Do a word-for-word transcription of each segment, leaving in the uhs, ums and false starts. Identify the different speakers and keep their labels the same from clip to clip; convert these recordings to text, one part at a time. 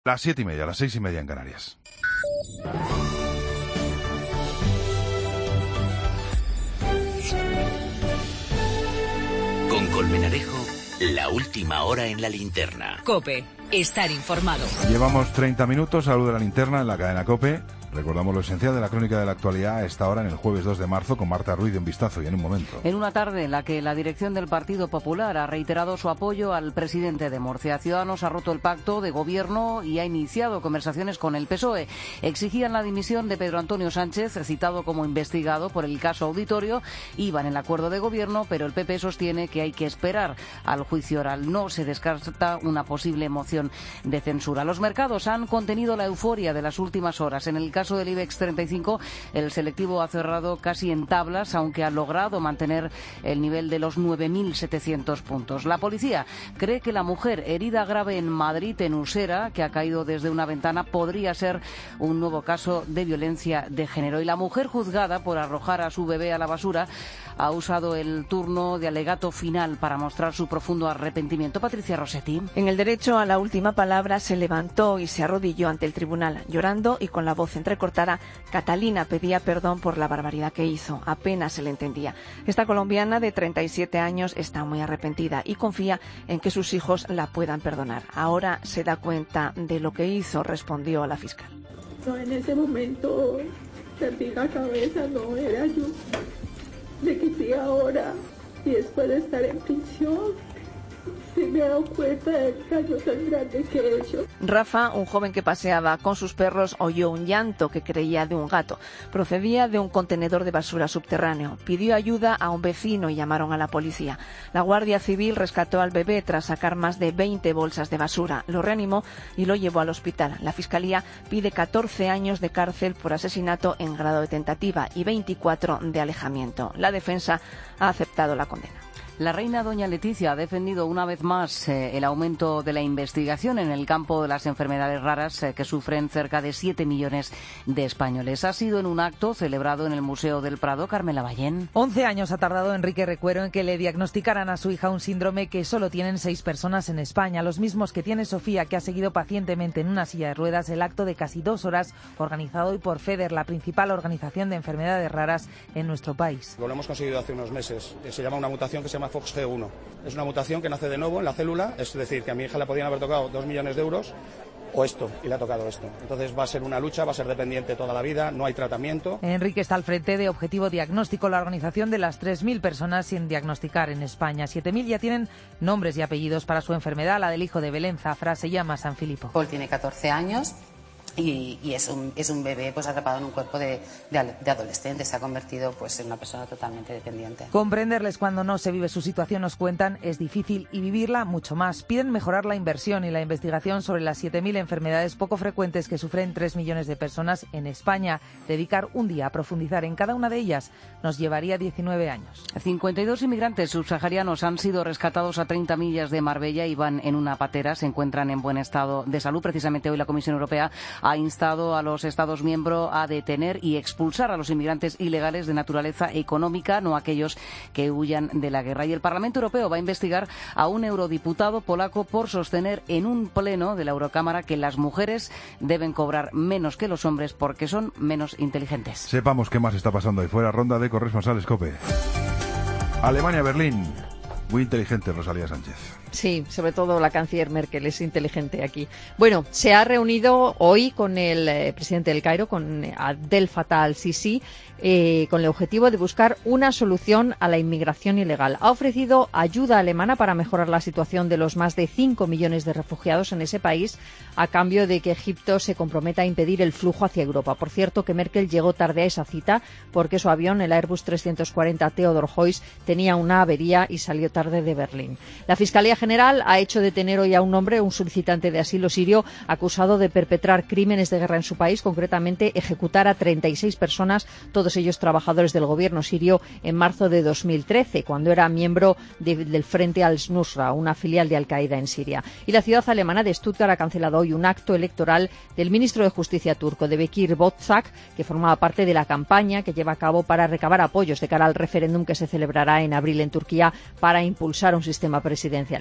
Speaker 1: Las siete y media, las seis y media en Canarias.
Speaker 2: Con Colmenarejo, la última hora en la linterna.
Speaker 3: COPE, estar informado.
Speaker 1: Llevamos treinta minutos a luz de la linterna en la cadena COPE. Recordamos lo esencial de la crónica de la actualidad a esta hora en el jueves dos de marzo con Marta Ruiz de Un Vistazo y en un momento.
Speaker 4: En una tarde en la que la dirección del Partido Popular ha reiterado su apoyo al presidente de Murcia. Ciudadanos ha roto el pacto de gobierno y ha iniciado conversaciones con el P S O E. Exigían la dimisión de Pedro Antonio Sánchez, citado como investigado por el caso Auditorio. Iban en el acuerdo de gobierno, pero el P P sostiene que hay que esperar al juicio oral. No se descarta una posible moción de censura. Los mercados han contenido la euforia de las últimas horas. En el caso del IBEX treinta y cinco, el selectivo ha cerrado casi en tablas, aunque ha logrado mantener el nivel de los nueve mil setecientos puntos. La policía cree que la mujer herida grave en Madrid, en Usera, que ha caído desde una ventana, podría ser un nuevo caso de violencia de género. Y la mujer juzgada por arrojar a su bebé a la basura ha usado el turno de alegato final para mostrar su profundo arrepentimiento. Patricia Rossetti.
Speaker 5: En el derecho a la última palabra se levantó y se arrodilló ante el tribunal, llorando y con la voz entrecortada. Catalina pedía perdón por la barbaridad que hizo. Apenas se le entendía. Esta colombiana de treinta y siete años está muy arrepentida y confía en que sus hijos la puedan perdonar. Ahora se da cuenta de lo que hizo, respondió a la fiscal.
Speaker 6: No, en ese momento perdí la cabeza, no era yo. De que sí ahora, y después de estar en prisión, sí me he dado cuenta del daño tan grande que he hecho.
Speaker 5: Rafa, un joven que paseaba con sus perros, oyó un llanto que creía de un gato. Procedía de un contenedor de basura subterráneo. Pidió ayuda a un vecino y llamaron a la policía. La Guardia Civil rescató al bebé tras sacar más de veinte bolsas de basura. Lo reanimó y lo llevó al hospital. La Fiscalía pide catorce años de cárcel por asesinato en grado de tentativa y veinticuatro de alejamiento. La defensa ha aceptado la condena.
Speaker 4: La reina doña Leticia ha defendido una vez más eh, el aumento de la investigación en el campo de las enfermedades raras eh, que sufren cerca de siete millones de españoles. Ha sido en un acto celebrado en el Museo del Prado. Carmela Ballén.
Speaker 7: once años ha tardado Enrique Recuero en que le diagnosticaran a su hija un síndrome que solo tienen seis personas en España, los mismos que tiene Sofía, que ha seguido pacientemente en una silla de ruedas el acto de casi dos horas organizado hoy por FEDER, la principal organización de enfermedades raras en nuestro país.
Speaker 8: Lo hemos conseguido hace unos meses. Se llama una mutación que se llama Fox G uno. Es una mutación que nace de nuevo en la célula, es decir, que a mi hija le podían haber tocado dos millones de euros o esto, y le ha tocado esto. Entonces va a ser una lucha, va a ser dependiente toda la vida, no hay tratamiento.
Speaker 7: Enrique está al frente de Objetivo Diagnóstico, la organización de las tres mil personas sin diagnosticar en España. siete mil ya tienen nombres y apellidos para su enfermedad. La del hijo de Belén Zafra se llama San Filipo.
Speaker 9: Paul tiene catorce años. Y, y es, un, es un bebé pues atrapado en un cuerpo de, de, de adolescente. Se ha convertido pues en una persona totalmente dependiente.
Speaker 7: Comprenderles cuando no se vive su situación, nos cuentan, es difícil, y vivirla mucho más. Piden mejorar la inversión y la investigación sobre las siete mil enfermedades poco frecuentes que sufren tres millones de personas en España. Dedicar un día a profundizar en cada una de ellas nos llevaría diecinueve años.
Speaker 4: cincuenta y dos inmigrantes subsaharianos han sido rescatados a treinta millas de Marbella y van en una patera. Se encuentran en buen estado de salud. Precisamente hoy la Comisión Europea ha instado a los Estados miembros a detener y expulsar a los inmigrantes ilegales de naturaleza económica, no aquellos que huyan de la guerra. Y el Parlamento Europeo va a investigar a un eurodiputado polaco por sostener en un pleno de la Eurocámara que las mujeres deben cobrar menos que los hombres porque son menos inteligentes.
Speaker 1: Sepamos qué más está pasando ahí fuera. Ronda de corresponsales COPE. Alemania, Berlín. Muy inteligente Rosalía Sánchez.
Speaker 10: Sí, sobre todo la canciller Merkel es inteligente aquí. Bueno, se ha reunido hoy con el eh, presidente del Cairo, con Abdel Fattah al-Sisi, eh, con el objetivo de buscar una solución a la inmigración ilegal. Ha ofrecido ayuda alemana para mejorar la situación de los más de cinco millones de refugiados en ese país, a cambio de que Egipto se comprometa a impedir el flujo hacia Europa. Por cierto, que Merkel llegó tarde a esa cita porque su avión, el Airbus trescientos cuarenta Theodor Heuss, tenía una avería y salió tarde de Berlín. La Fiscalía General ha hecho detener hoy a un hombre, un solicitante de asilo sirio, acusado de perpetrar crímenes de guerra en su país, concretamente ejecutar a treinta y seis personas, todos ellos trabajadores del gobierno sirio, en marzo de dos mil trece, cuando era miembro de, del Frente al-Nusra, una filial de Al-Qaeda en Siria. Y la ciudad alemana de Stuttgart ha cancelado hoy un acto electoral del ministro de Justicia turco, de Bekir Bozak, que formaba parte de la campaña que lleva a cabo para recabar apoyos de cara al referéndum que se celebrará en abril en Turquía para impulsar un sistema presidencialista.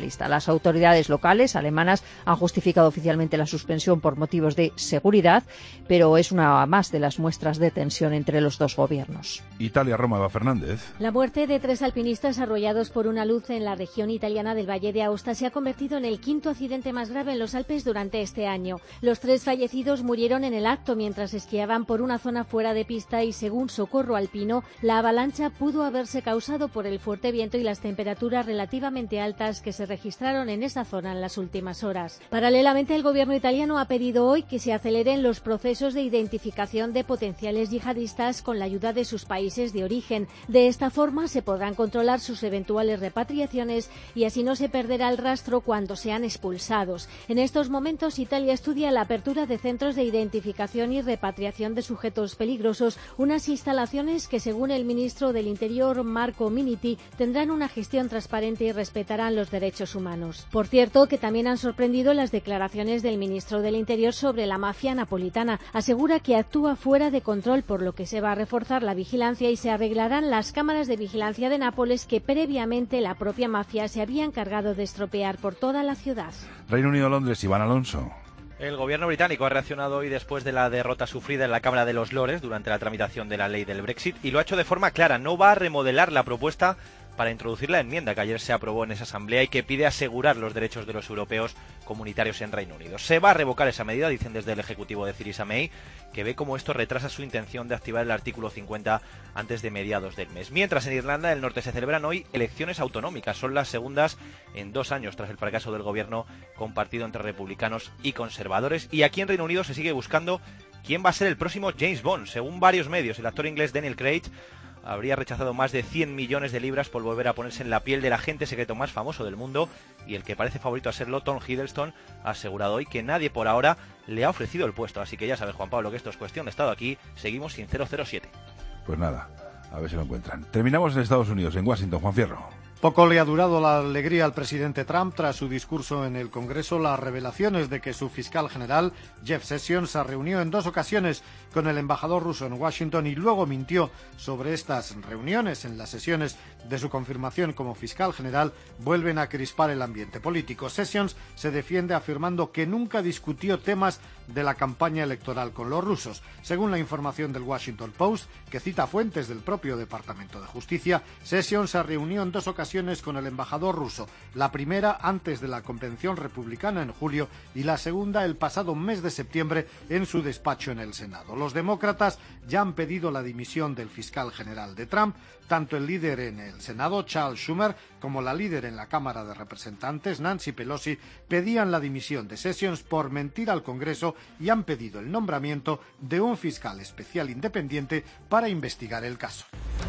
Speaker 10: yihadista. Las autoridades locales alemanas han justificado oficialmente la suspensión por motivos de seguridad, pero es una más de las muestras de tensión entre los dos gobiernos.
Speaker 1: Italia-Roma, Eva Fernández.
Speaker 11: La muerte de tres alpinistas arrollados por una luz en la región italiana del Valle de Aosta se ha convertido en el quinto accidente más grave en los Alpes durante este año. Los tres fallecidos murieron en el acto mientras esquiaban por una zona fuera de pista y, según Socorro Alpino, la avalancha pudo haberse causado por el fuerte viento y las temperaturas relativamente altas que se registraron en esa zona en las últimas horas. Paralelamente, el gobierno italiano ha pedido hoy que se aceleren los procesos de identificación de potenciales yihadistas con la ayuda de sus países de origen. De esta forma se podrán controlar sus eventuales repatriaciones y así no se perderá el rastro cuando sean expulsados. En estos momentos, Italia estudia la apertura de centros de identificación y repatriación de sujetos peligrosos, unas instalaciones que, según el ministro del Interior, Marco Minniti, tendrán una gestión transparente y respetarán los derechos humanos. Por cierto, que también han sorprendido las declaraciones del ministro del Interior sobre la mafia napolitana. Asegura que actúa fuera de control, por lo que se va a reforzar la vigilancia y se arreglarán las cámaras de vigilancia de Nápoles que previamente la propia mafia se había encargado de estropear por toda la ciudad.
Speaker 1: Reino Unido-Londres, Iván Alonso.
Speaker 12: El gobierno británico ha reaccionado hoy después de la derrota sufrida en la Cámara de los Lores durante la tramitación de la ley del Brexit y lo ha hecho de forma clara. No va a remodelar la propuesta para introducir la enmienda que ayer se aprobó en esa asamblea y que pide asegurar los derechos de los europeos comunitarios en Reino Unido. Se va a revocar esa medida, dicen desde el Ejecutivo de Theresa May, que ve cómo esto retrasa su intención de activar el artículo cincuenta antes de mediados del mes. Mientras en Irlanda del Norte se celebran hoy elecciones autonómicas. Son las segundas en dos años tras el fracaso del gobierno compartido entre republicanos y conservadores. Y aquí en Reino Unido se sigue buscando quién va a ser el próximo James Bond. Según varios medios, el actor inglés Daniel Craig habría rechazado más de cien millones de libras por volver a ponerse en la piel del agente secreto más famoso del mundo, y el que parece favorito a serlo, Tom Hiddleston, ha asegurado hoy que nadie por ahora le ha ofrecido el puesto. Así que ya sabes, Juan Pablo, que esto es cuestión de estado aquí. Seguimos sin cero cero siete.
Speaker 1: Pues nada, a ver si lo encuentran. Terminamos en Estados Unidos, en Washington. Juan Fierro.
Speaker 13: Poco le ha durado la alegría al presidente Trump tras su discurso en el Congreso las revelaciones de que su fiscal general, Jeff Sessions, se reunió en dos ocasiones con el embajador ruso en Washington y luego mintió sobre estas reuniones. En las sesiones de su confirmación como fiscal general vuelven a crispar el ambiente político. Sessions se defiende afirmando que nunca discutió temas de la campaña electoral con los rusos. Según la información del Washington Post, que cita fuentes del propio Departamento de Justicia, Sessions se reunió en dos ocasiones con el embajador ruso, la primera antes de la convención republicana en julio y la segunda el pasado mes de septiembre en su despacho en el Senado. Los demócratas ya han pedido la dimisión del fiscal general de Trump. Tanto el líder en el Senado, Charles Schumer, como la líder en la Cámara de Representantes, Nancy Pelosi, pedían la dimisión de Sessions por mentir al Congreso y han pedido el nombramiento de un fiscal especial independiente para investigar el caso.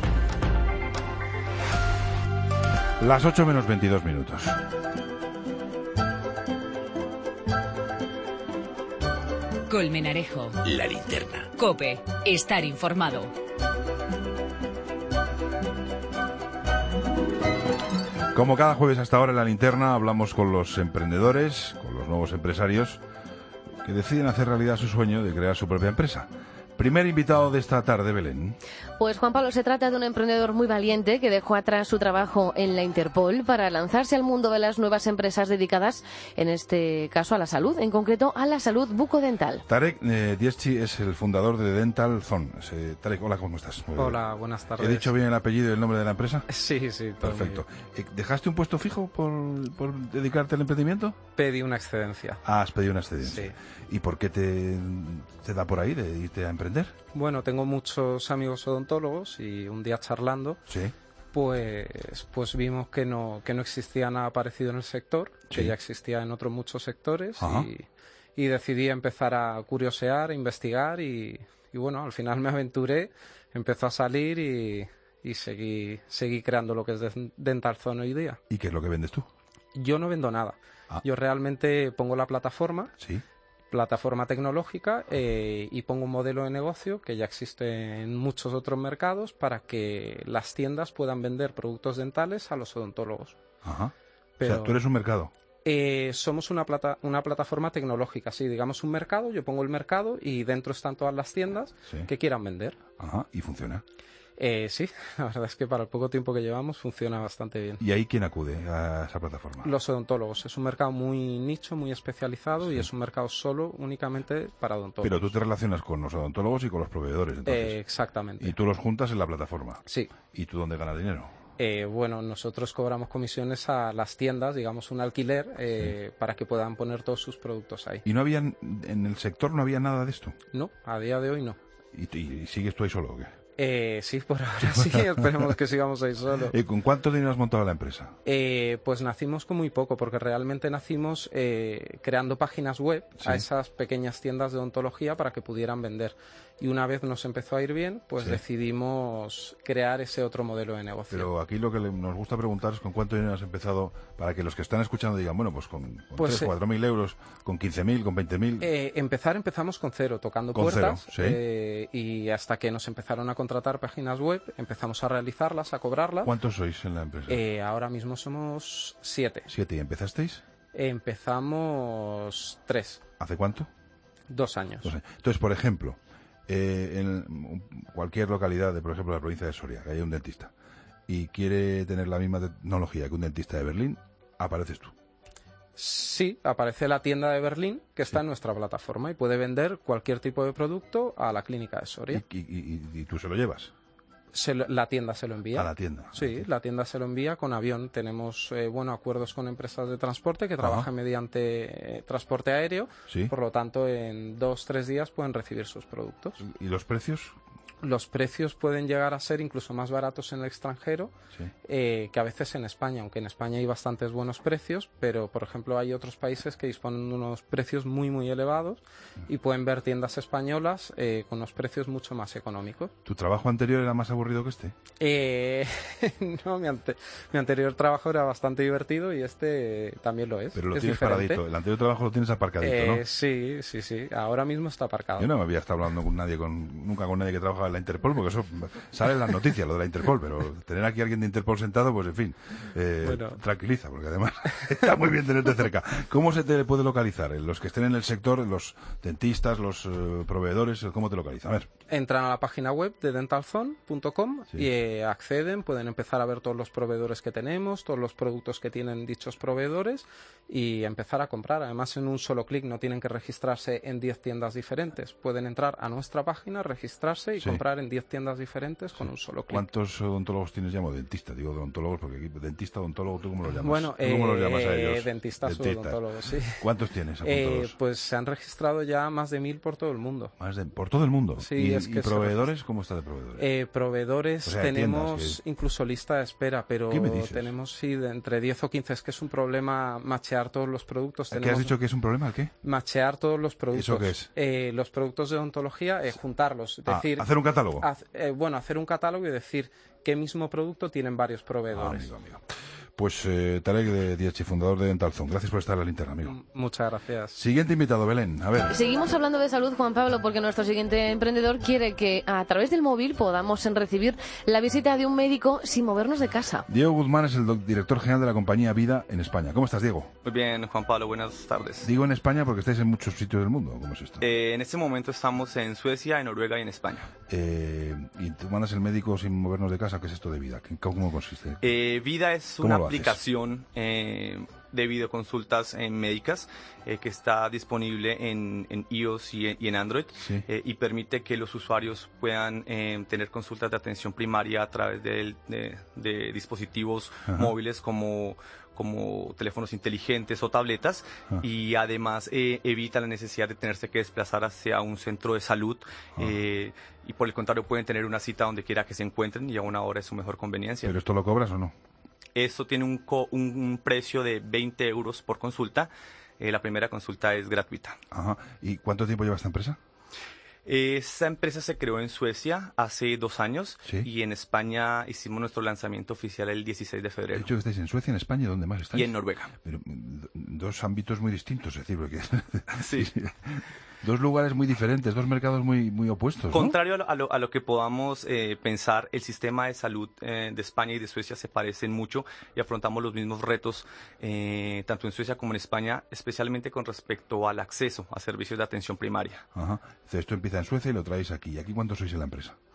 Speaker 1: Las ocho menos veintidós minutos.
Speaker 3: Colmenarejo.
Speaker 2: La linterna.
Speaker 3: COPE. Estar informado.
Speaker 1: Como cada jueves hasta ahora en la linterna hablamos con los emprendedores, con los nuevos empresarios que deciden hacer realidad su sueño de crear su propia empresa. Primer invitado de esta tarde, Belén.
Speaker 14: Pues Juan Pablo, se trata de un emprendedor muy valiente que dejó atrás su trabajo en la Interpol para lanzarse al mundo de las nuevas empresas dedicadas, en este caso, a la salud, en concreto a la salud bucodental.
Speaker 1: Tarek eh, Diezchi es el fundador de Dental Zone. Eh, Tarek, hola, ¿cómo estás?
Speaker 15: Hola, buenas tardes.
Speaker 1: ¿He dicho bien el apellido y el nombre de la empresa?
Speaker 15: Sí, sí. Todo
Speaker 1: perfecto. ¿Dejaste un puesto fijo por, por dedicarte al emprendimiento?
Speaker 15: Pedí una excedencia.
Speaker 1: Ah, has pedido una excedencia.
Speaker 15: Sí.
Speaker 1: ¿Y por qué te, te da por ahí de irte a emprender?
Speaker 15: Bueno, tengo muchos amigos odontólogos y un día charlando,
Speaker 1: ¿sí?
Speaker 15: pues, pues vimos que no, que no existía nada parecido en el sector,
Speaker 1: ¿sí?
Speaker 15: que ya existía en otros muchos sectores y,
Speaker 1: y
Speaker 15: decidí empezar a curiosear, a investigar y, y bueno, al final me aventuré, empezó a salir y, y seguí, seguí creando lo que es Dental Zone hoy día.
Speaker 1: ¿Y qué es lo que vendes tú?
Speaker 15: Yo no vendo nada. Ah. Yo realmente pongo la plataforma.
Speaker 1: Sí.
Speaker 15: plataforma tecnológica eh, y pongo un modelo de negocio que ya existe en muchos otros mercados para que las tiendas puedan vender productos dentales a los odontólogos.
Speaker 1: Ajá.
Speaker 15: Pero,
Speaker 1: o sea, tú eres un mercado.
Speaker 15: Eh, somos una, plata, una plataforma tecnológica, sí, digamos un mercado, yo pongo el mercado y dentro están todas las tiendas sí. que quieran vender.
Speaker 1: Ajá, ¿y funciona?
Speaker 15: Eh, sí, la verdad es que para el poco tiempo que llevamos funciona bastante bien.
Speaker 1: ¿Y ahí quién acude a esa plataforma?
Speaker 15: Los odontólogos. Es un mercado muy nicho, muy especializado
Speaker 1: Sí.
Speaker 15: y es un mercado solo, únicamente para odontólogos.
Speaker 1: Pero tú te relacionas con los odontólogos y con los proveedores, entonces.
Speaker 15: Eh, exactamente.
Speaker 1: Y tú los juntas en la plataforma.
Speaker 15: Sí.
Speaker 1: ¿Y tú dónde ganas dinero?
Speaker 15: Eh, bueno, nosotros cobramos comisiones a las tiendas, digamos un alquiler, eh, sí. para que puedan poner todos sus productos ahí.
Speaker 1: ¿Y no había, en el sector no había nada de esto?
Speaker 15: No, a día de hoy no.
Speaker 1: ¿Y, y, y sigues tú ahí solo o qué?
Speaker 15: Eh, sí, por ahora sí, esperemos que sigamos ahí solo.
Speaker 1: ¿Y con cuánto dinero has montado la empresa?
Speaker 15: Eh, pues nacimos con muy poco, porque realmente nacimos eh, creando páginas web sí. a esas pequeñas tiendas de odontología para que pudieran vender. Y una vez nos empezó a ir bien, pues sí. decidimos crear ese otro modelo de negocio.
Speaker 1: Pero aquí lo que le, nos gusta preguntar es con cuánto dinero has empezado, para que los que están escuchando digan, bueno, pues con, con
Speaker 15: pues,
Speaker 1: tres, cuatro mil euros, con quince mil, con veinte mil.
Speaker 15: Eh, empezar, empezamos con cero, tocando
Speaker 1: con
Speaker 15: puertas.
Speaker 1: Cero, ¿sí?
Speaker 15: eh, y hasta que nos empezaron a contratar páginas web, empezamos a realizarlas, a cobrarlas.
Speaker 1: ¿Cuántos sois en la empresa?
Speaker 15: Eh, ahora mismo somos siete.
Speaker 1: ¿Siete? ¿Y empezasteis?
Speaker 15: Empezamos tres.
Speaker 1: ¿Hace cuánto?
Speaker 15: Dos años.
Speaker 1: Dos años. Entonces, por ejemplo, eh, en cualquier localidad, de, por ejemplo, la provincia de Soria, que haya un dentista, y quiere tener la misma tecnología que un dentista de Berlín, apareces tú.
Speaker 15: Sí, aparece la tienda de Berlín que está sí. en nuestra plataforma y puede vender cualquier tipo de producto a la clínica de Soria.
Speaker 1: ¿Y, y, y, y tú se lo llevas?
Speaker 15: Se lo, la tienda se lo envía.
Speaker 1: A la tienda.
Speaker 15: Sí, la tienda, la tienda se lo envía con avión. Tenemos eh, bueno, acuerdos con empresas de transporte que Ajá. trabajan mediante eh, transporte aéreo.
Speaker 1: Sí.
Speaker 15: Por lo tanto, en dos, tres días pueden recibir sus productos.
Speaker 1: ¿Y los precios?
Speaker 15: Los precios pueden llegar a ser incluso más baratos en el extranjero
Speaker 1: sí.
Speaker 15: eh, que a veces en España, aunque en España hay bastantes buenos precios, pero por ejemplo hay otros países que disponen de unos precios muy muy elevados y pueden ver tiendas españolas eh, con unos precios mucho más económicos.
Speaker 1: ¿Tu trabajo anterior era más aburrido que este?
Speaker 15: Eh, no, mi, ante mi anterior trabajo era bastante divertido y este eh, también lo es.
Speaker 1: Pero lo
Speaker 15: es
Speaker 1: tienes
Speaker 15: diferente.
Speaker 1: paradito, el anterior trabajo lo tienes aparcadito,
Speaker 15: eh,
Speaker 1: ¿no?
Speaker 15: Sí, sí, sí, ahora mismo está aparcado.
Speaker 1: Yo no me había estado hablando con nadie, con, nunca con nadie que trabajaba en la Interpol, porque eso sale en las noticias, lo de la Interpol, pero tener aquí a alguien de Interpol sentado, pues en fin, eh, bueno. tranquiliza, porque además está muy bien tenerte cerca. ¿Cómo se te puede localizar? Los que estén en el sector, los dentistas, los uh, proveedores, ¿cómo te localizan? A ver.
Speaker 15: Entran a la página web de dentalzone punto com sí. y eh, acceden, pueden empezar a ver todos los proveedores que tenemos, todos los productos que tienen dichos proveedores y empezar a comprar. Además, en un solo clic no tienen que registrarse en diez tiendas diferentes. Pueden entrar a nuestra página, registrarse y sí. comprar en diez tiendas diferentes sí. con un solo clic.
Speaker 1: ¿Cuántos odontólogos tienes? Llamo dentista, digo odontólogos porque aquí dentista, odontólogo, ¿tú cómo lo llamas?
Speaker 15: Bueno,
Speaker 1: ¿Tú cómo
Speaker 15: eh,
Speaker 1: los llamas a ellos?
Speaker 15: dentistas o odontólogos, sí.
Speaker 1: ¿Cuántos tienes apuntados?
Speaker 15: Eh, pues se han registrado ya más de mil por todo el mundo.
Speaker 1: ¿Más de, por todo el mundo?
Speaker 15: Sí,
Speaker 1: ¿Y,
Speaker 15: es que
Speaker 1: ¿y proveedores? ¿Cómo está de proveedores?
Speaker 15: Eh, proveedores
Speaker 1: o sea,
Speaker 15: tenemos
Speaker 1: tiendas, que...
Speaker 15: incluso lista de espera, pero
Speaker 1: ¿Qué me dices?
Speaker 15: tenemos sí de entre diez o quince. Es que es un problema machear todos los productos.
Speaker 1: ¿Qué
Speaker 15: tenemos...
Speaker 1: has dicho que es un problema? ¿El qué?
Speaker 15: Machear todos los productos.
Speaker 1: ¿Eso qué es?
Speaker 15: Eh, los productos de odontología, eh, juntarlos. Es
Speaker 1: ah,
Speaker 15: decir,
Speaker 1: ¿hacer un catálogo?
Speaker 15: Haz, eh, bueno, hacer un catálogo y decir qué mismo producto tienen varios proveedores.
Speaker 1: Ah, amigo, amigo. Pues eh, Tarek de Diachi, fundador de Dentalzone. Gracias por estar en la linterna, amigo.
Speaker 15: M muchas gracias.
Speaker 1: Siguiente invitado, Belén. A ver.
Speaker 14: Seguimos hablando de salud, Juan Pablo, porque nuestro siguiente emprendedor quiere que a través del móvil podamos recibir la visita de un médico sin movernos de casa.
Speaker 1: Diego Guzmán es el director general de la compañía Vida en España. ¿Cómo estás, Diego?
Speaker 16: Muy bien, Juan Pablo. Buenas tardes.
Speaker 1: Digo en España porque estáis en muchos sitios del mundo. ¿Cómo es esto?
Speaker 16: Eh, en este momento estamos en Suecia, en Noruega y en España.
Speaker 1: Eh, ¿Y tú mandas el médico sin movernos de casa? ¿Qué es esto de Vida? ¿Cómo consiste?
Speaker 16: Eh, Vida es una aplicación eh, de videoconsultas eh, médicas eh, que está disponible en, en iOS y en, y en Android
Speaker 1: sí.
Speaker 16: eh, y permite que los usuarios puedan eh, tener consultas de atención primaria a través de, de, de dispositivos Ajá. móviles como como teléfonos inteligentes o tabletas ah. y además eh, evita la necesidad de tenerse que desplazar hacia un centro de salud ah. eh, y por el contrario pueden tener una cita donde quiera que se encuentren y a una hora de su mejor conveniencia.
Speaker 1: ¿Pero esto lo cobras o no?
Speaker 16: Esto tiene un, co un, un precio de veinte euros por consulta. Eh, la primera consulta es gratuita.
Speaker 1: Ajá. ¿Y cuánto tiempo lleva esta empresa?
Speaker 16: Esta empresa se creó en Suecia hace dos años
Speaker 1: ¿Sí?
Speaker 16: y en España hicimos nuestro lanzamiento oficial el dieciséis de febrero.
Speaker 1: He dicho que estáis en Suecia, en España, ¿dónde más estáis?
Speaker 16: Y en Noruega.
Speaker 1: Pero dos ámbitos muy distintos, es decir, porque...
Speaker 16: Sí.
Speaker 1: Dos lugares muy diferentes, dos mercados muy, muy opuestos, ¿no?
Speaker 16: Contrario a lo, a lo que podamos eh, pensar, el sistema de salud eh, de España y de Suecia se parecen mucho y afrontamos los mismos retos, eh, tanto en Suecia como en España, especialmente con respecto al acceso a servicios de atención primaria.
Speaker 1: Ajá. Entonces, esto empieza en Suecia y lo traéis aquí. ¿Y aquí cuántos sois en la empresa?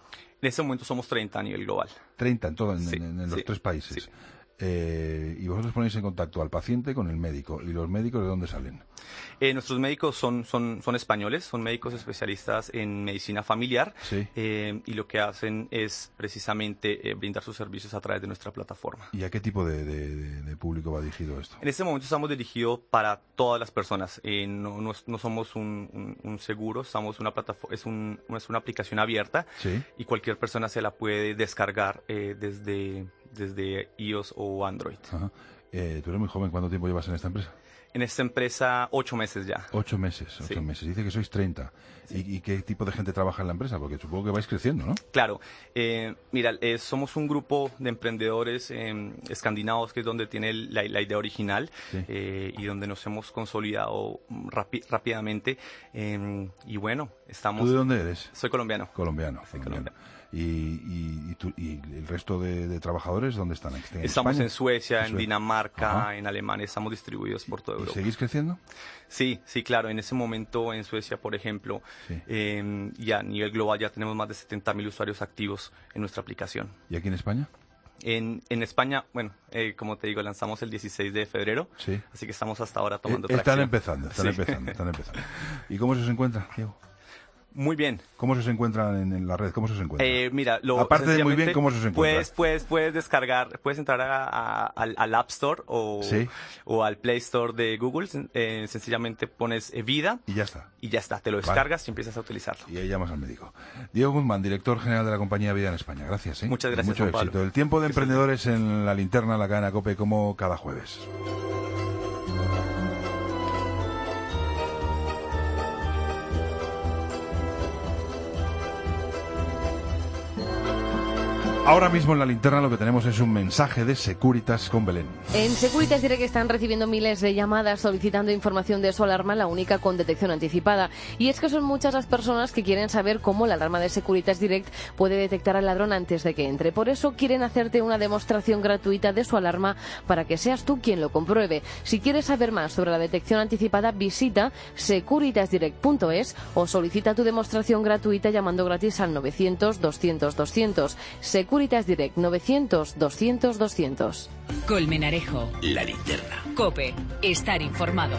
Speaker 16: En este momento somos treinta a nivel global.
Speaker 1: treinta en, todo, en,
Speaker 16: sí,
Speaker 1: en, en los
Speaker 16: sí,
Speaker 1: tres países.
Speaker 16: Sí.
Speaker 1: Eh, y vosotros ponéis en contacto al paciente con el médico. ¿Y los médicos de dónde salen?
Speaker 16: Eh, nuestros médicos son, son, son españoles, son médicos especialistas en medicina familiar,
Speaker 1: sí.
Speaker 16: eh, y lo que hacen es precisamente eh, brindar sus servicios a través de nuestra plataforma.
Speaker 1: ¿Y a qué tipo de, de, de público va dirigido esto?
Speaker 16: En este momento estamos dirigidos para todas las personas. Eh, no, no, no somos un, un, un seguro, estamos una plataforma, es, un, es una aplicación abierta,
Speaker 1: sí.
Speaker 16: y cualquier persona se la puede descargar eh, desde, desde iOS o Android.
Speaker 1: Ajá. Eh, tú eres muy joven, ¿cuánto tiempo llevas en esta empresa?
Speaker 16: En esta empresa, ocho meses ya.
Speaker 1: Ocho meses, ocho
Speaker 16: sí.
Speaker 1: meses. Dice que sois treinta. Sí. ¿Y, ¿Y qué tipo de gente trabaja en la empresa? Porque supongo que vais creciendo, ¿no?
Speaker 16: Claro. Eh, mira, eh, somos un grupo de emprendedores eh, escandinavos, que es donde tiene la, la idea original, sí. eh, y donde nos hemos consolidado rapi rápidamente. Eh, y bueno, estamos...
Speaker 1: ¿Tú de dónde eres?
Speaker 16: Soy colombiano.
Speaker 1: Colombiano.
Speaker 16: Soy
Speaker 1: colombiano.
Speaker 16: colombiano.
Speaker 1: ¿Y, y, y, tú, ¿Y el resto de, de trabajadores dónde están? ¿En
Speaker 16: estamos
Speaker 1: España?
Speaker 16: en Suecia, en,
Speaker 1: en
Speaker 16: Dinamarca,
Speaker 1: Ajá.
Speaker 16: en Alemania, estamos distribuidos por toda Europa.
Speaker 1: ¿Y seguís creciendo?
Speaker 16: Sí, sí, claro. En ese momento en Suecia, por ejemplo, sí. eh, y a nivel global ya tenemos más de setenta mil usuarios activos en nuestra aplicación.
Speaker 1: ¿Y aquí en España?
Speaker 16: En, en España, bueno, eh, como te digo, lanzamos el dieciséis de febrero,
Speaker 1: sí.
Speaker 16: así que estamos hasta ahora tomando
Speaker 1: eh,
Speaker 16: tracción.
Speaker 1: Están empezando, están sí. empezando, están empezando. ¿Y cómo se os encuentra, Diego?
Speaker 16: Muy bien.
Speaker 1: ¿Cómo se os encuentran en, en la red? ¿Cómo se os encuentra?
Speaker 16: Eh, mira, lo,
Speaker 1: aparte de muy bien, ¿cómo se os encuentra?
Speaker 16: Puedes, puedes, puedes descargar, puedes entrar a, a, al, al App Store o,
Speaker 1: ¿sí?
Speaker 16: o al Play Store de Google. Eh, sencillamente pones eh, Vida.
Speaker 1: Y ya está.
Speaker 16: Y ya está. Te lo descargas, vale. Y empiezas a utilizarlo.
Speaker 1: Y ahí llamas al médico. Diego Guzmán, director general de la compañía Vida en España. Gracias. ¿eh?
Speaker 16: Muchas gracias.
Speaker 1: Mucho
Speaker 16: Juan
Speaker 1: éxito.
Speaker 16: Pablo.
Speaker 1: El tiempo de emprendedores en la linterna, la cadena COPE, como cada jueves. Ahora mismo en la linterna lo que tenemos es un mensaje de Securitas con Belén.
Speaker 14: En Securitas Direct están recibiendo miles de llamadas solicitando información de su alarma, la única con detección anticipada. Y es que son muchas las personas que quieren saber cómo la alarma de Securitas Direct puede detectar al ladrón antes de que entre. Por eso quieren hacerte una demostración gratuita de su alarma para que seas tú quien lo compruebe. Si quieres saber más sobre la detección anticipada, visita securitas direct punto es o solicita tu demostración gratuita llamando gratis al novecientos doscientos doscientos. Securitas Direct novecientos doscientos doscientos.
Speaker 3: Colmenarejo.
Speaker 2: La linterna.
Speaker 3: COPE. Estar informado.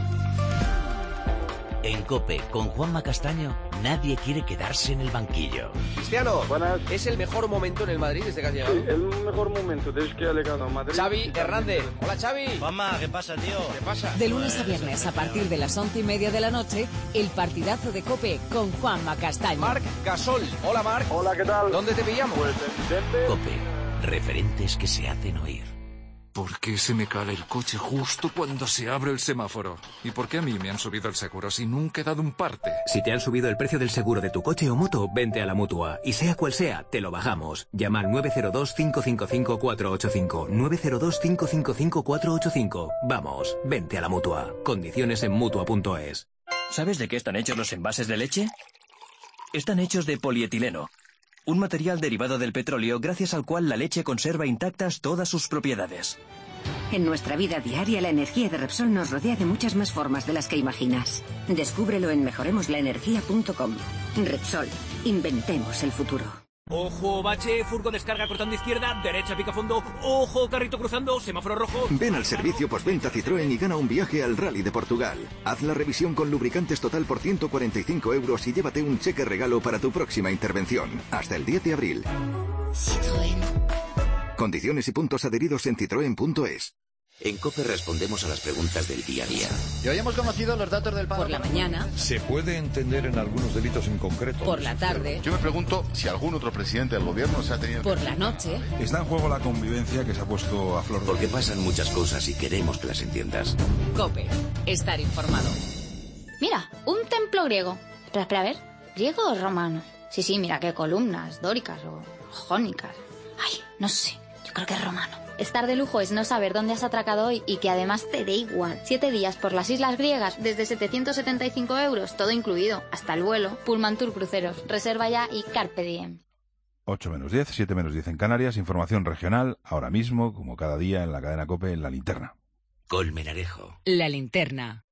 Speaker 2: En COPE, con Juanma Castaño, nadie quiere quedarse en el banquillo.
Speaker 17: Cristiano, buenas. ¿Es el mejor momento en el Madrid desde que has llegado?
Speaker 18: Sí, el mejor momento desde que ha llegado a Madrid.
Speaker 17: Xavi Hernández. Hola, Xavi.
Speaker 19: Juanma, ¿qué pasa, tío?
Speaker 17: ¿Qué pasa?
Speaker 3: De lunes a viernes, a partir de las once y media de la noche, el partidazo de COPE con Juanma Castaño.
Speaker 17: Marc Gasol. Hola, Marc.
Speaker 18: Hola, ¿qué tal?
Speaker 17: ¿Dónde te pillamos?
Speaker 18: Pues en
Speaker 2: COPE. Referentes que se hacen oír.
Speaker 20: ¿Por qué se me cae el coche justo cuando se abre el semáforo? ¿Y por qué a mí me han subido el seguro si nunca he dado un parte?
Speaker 21: Si te han subido el precio del seguro de tu coche o moto, vente a la Mutua. Y sea cual sea, te lo bajamos. Llama al nueve cero dos, cinco cinco cinco, cuatro ocho cinco. nueve cero dos, cinco cinco cinco, cuatro ocho cinco. Vamos, vente a la Mutua. Condiciones en Mutua punto es.
Speaker 22: ¿Sabes de qué están hechos los envases de leche? Están hechos de polietileno. Un material derivado del petróleo gracias al cual la leche conserva intactas todas sus propiedades.
Speaker 23: En nuestra vida diaria, la energía de Repsol nos rodea de muchas más formas de las que imaginas. Descúbrelo en mejoremos la energía punto com. Repsol, inventemos el futuro.
Speaker 24: Ojo, bache, furgo descarga cortando izquierda, derecha pica fondo, ojo, carrito cruzando, semáforo rojo.
Speaker 25: Ven al servicio postventa Citroën y gana un viaje al Rally de Portugal. Haz la revisión con lubricantes total por ciento cuarenta y cinco euros y llévate un cheque regalo para tu próxima intervención. Hasta el diez de abril. Citroën. Condiciones y puntos adheridos en citroen punto es.
Speaker 2: En COPE respondemos a las preguntas del día a día.
Speaker 13: Y hoy hemos conocido los datos del paro.
Speaker 3: Por la mañana.
Speaker 26: ¿Se puede entender en algunos delitos en concreto?
Speaker 3: Por la tarde.
Speaker 27: Yo me pregunto si algún otro presidente del gobierno se ha tenido...
Speaker 3: Por la noche.
Speaker 1: Está en juego la convivencia que se ha puesto a flor de...
Speaker 2: Porque pasan muchas cosas y queremos que las entiendas.
Speaker 3: COPE. Estar informado.
Speaker 28: Mira, un templo griego. Espera, espera, a ver. ¿Griego o romano? Sí, sí, mira qué columnas, dóricas o jónicas. Ay, no sé. Yo creo que es romano. Estar de lujo es no saber dónde has atracado hoy y que además te dé igual. Siete días por las islas griegas desde setecientos setenta y cinco euros, todo incluido, hasta el vuelo. Pullman Tour Cruceros. Reserva ya y carpe diem.
Speaker 1: ocho menos diez, siete menos diez en Canarias. Información regional, ahora mismo, como cada día en la cadena COPE, en la linterna.
Speaker 2: Colmenarejo.
Speaker 3: La linterna.